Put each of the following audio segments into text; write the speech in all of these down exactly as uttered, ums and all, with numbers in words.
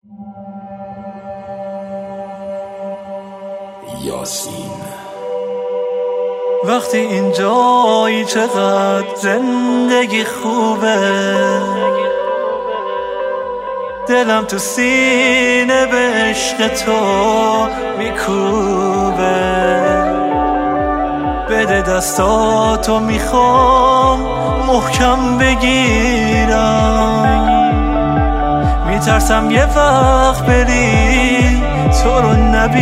یاسین. وقتی اینجایی چقدر زندگی خوبه، دلم تو سینه به عشق تو میکوبه. بده دستاتو میخوام محکم بگیرم، میترسم یه وقت بری تو رو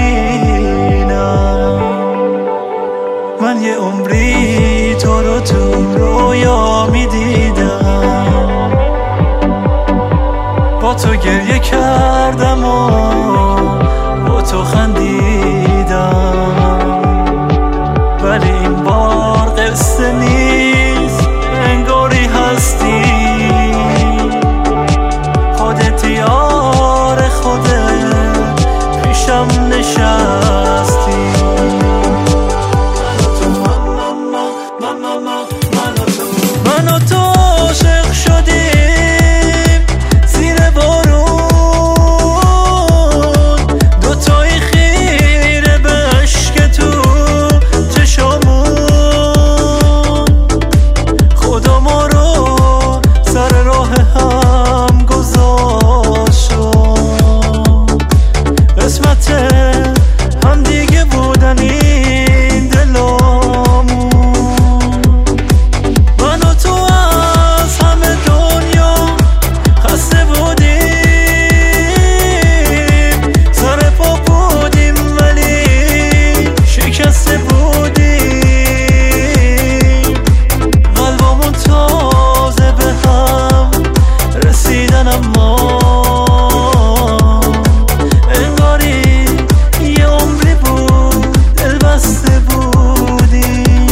نبینم. من یه عمری تو رو تو رویا میدیدم، با تو گریه کردم و با تو خندیدم. ولی این بار قصه نیست، انگاری هستی خودت، یار خودت پیشم نشستی. من و تو عاشق شدیم زیر بارون، دوتایی خیره به عشق تو چشامون. خدا ما رو سر راه هم گذاشت، قسمت هم دیگه بودن این دلامون. من و تو از همه دنیا خسته بودیم، سر پا بودیم ولی شکسته بودیم. قلبمون تازه به هم رسیدن، اما انگاری یه عمری بود دل بسته بودیم.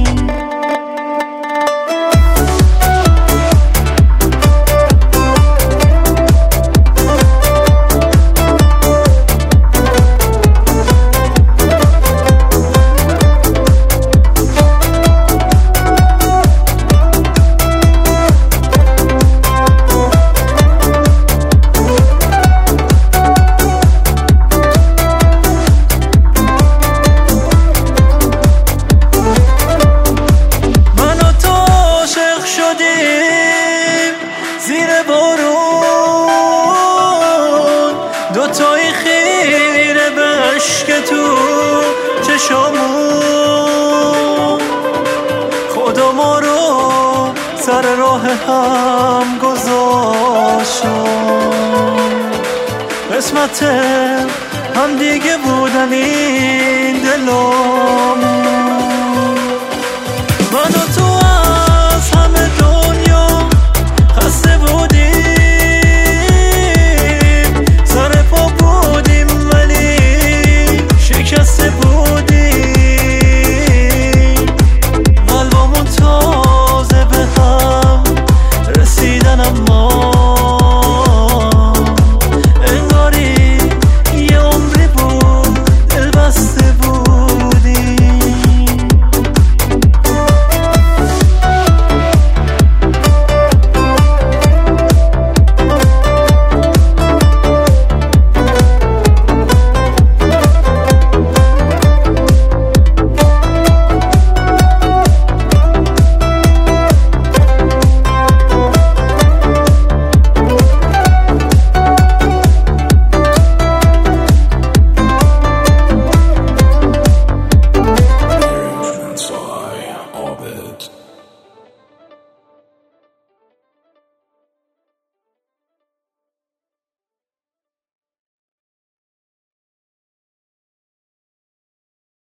زیر بارون دوتایی خیره به عشق تو چشامون. خدا ما رو سر راه هم گذاشت، قسمت هم دیگه بودن این دلامون.